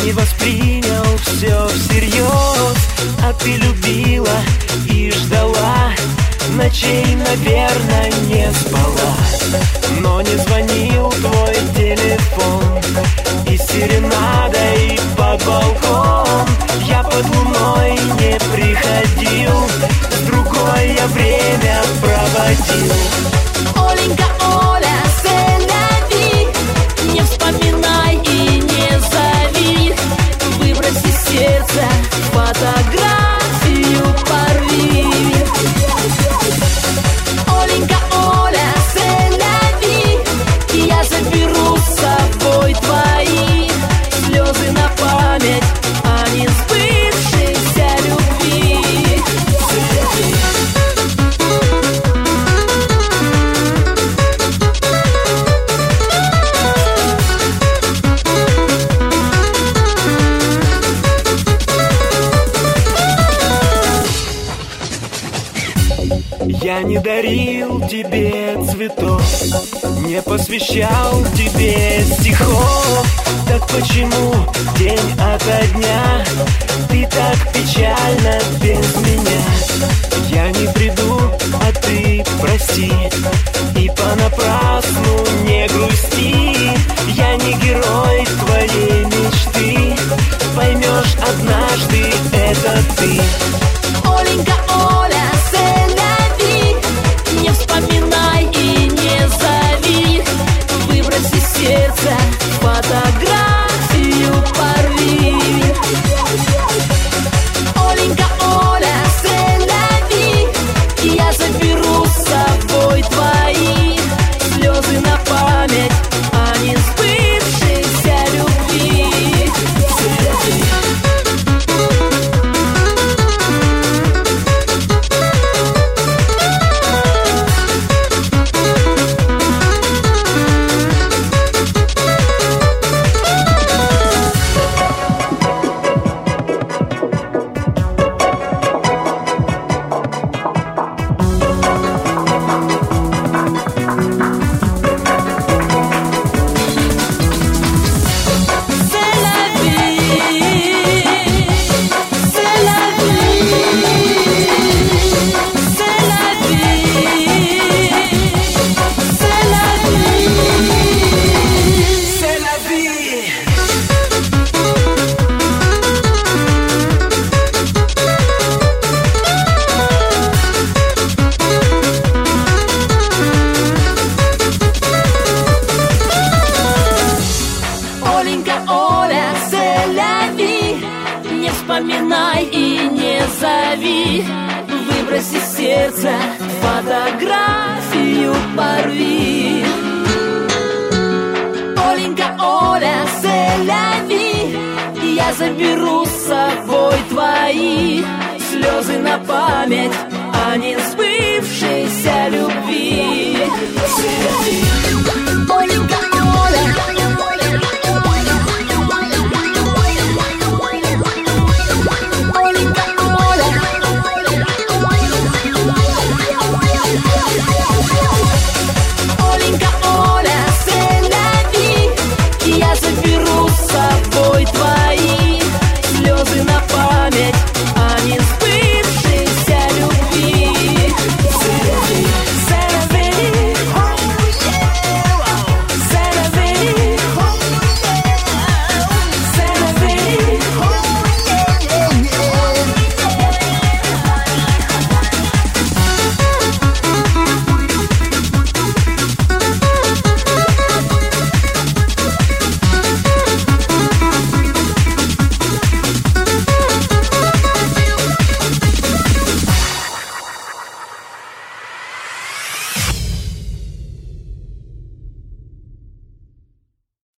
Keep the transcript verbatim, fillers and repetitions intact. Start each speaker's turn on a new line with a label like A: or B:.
A: не воспринял все всерьез, а ты любила и ждала, ночей, наверное, не спала. Но не звонил твой телефон, и серенадой под балкон я под луной не приходил, с другой я время проводил.
B: Оленька, Оля, сэляви, не вспоминай и не зови, выброси сердце, фотографию порви. Оленька, Оля, сэляви, я заберу с собой твои слезы на память о несбывшейся любви.
A: Я не дарил тебе цветов, не посвящал тебе стихов. Так почему день ото дня ты так печально без меня? Я не приду, а ты прости, и понапрасну не грусти. Я не герой твоей мечты, поймешь однажды, это ты.
B: Оленька, Оля, сэляви, не вспоминай и не зови, выброси сердце, фотографию порви. Оленька, Оля, сэляви, я заберу с собой твои слезы на память о несбывшейся любви. Оленька, Оля, сэляви, не вспоминай и не зови, выброси сердце, фотографию порви. Оленька, Оля, сэляви, я заберу с собой твои слезы на память о несбывшейся